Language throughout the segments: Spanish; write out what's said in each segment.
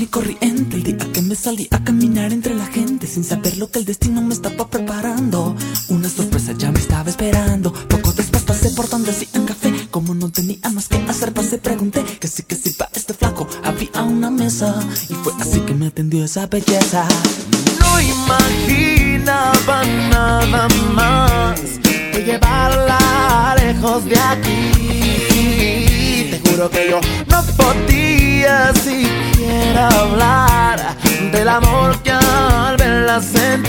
y corriente, el día que me salí a caminar entre la gente, sin saber lo que el destino me estaba preparando. Una sorpresa ya me estaba esperando. Poco después pasé por donde hacían café. Como no tenía más que hacer, pasé, pregunté que sí para este flaco había una mesa. Y fue así que me atendió esa belleza. No imaginaba nada más que llevarla lejos de aquí. Te juro que yo no podía siquiera hablar del amor que al verla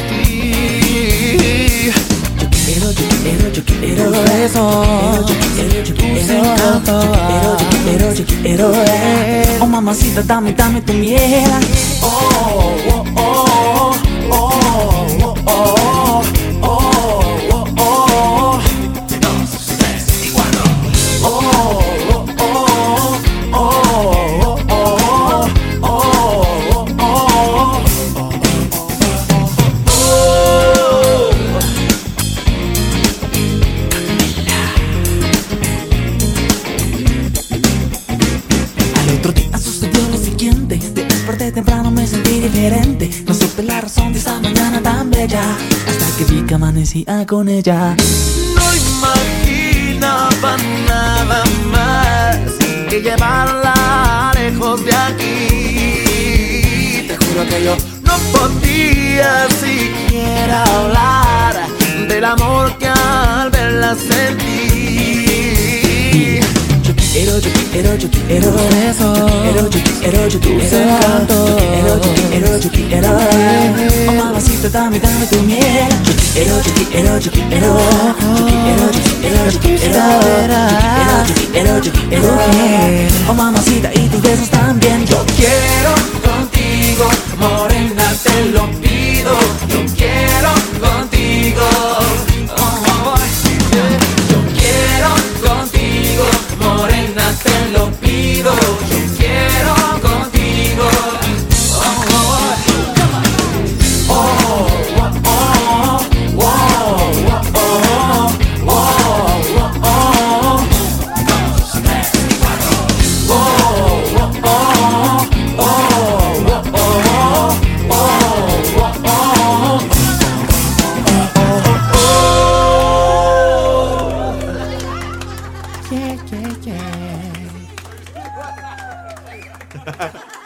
sentí. Yo quiero eso. Yo quiero. Oh mamacita, dame tu miel. Otro día sucedió lo siguiente. Desperté temprano, me sentí diferente. No supe la razón de esa mañana tan bella, hasta que vi que amanecía con ella. No imaginaba nada más que llevarla lejos de aquí. Te juro que yo no podía siquiera hablar del amor que al verla sentí. Yo quiero eso. Yo quiero. Oh mamacita, dame tu miel. Yo quiero. Oh mamacita, y tus besos también. Yo quiero contigo, morena, te lo pido. Yo quiero contigo. Yo quiero contigo, morena, te lo pido. Yo quiero contigo. Yeah.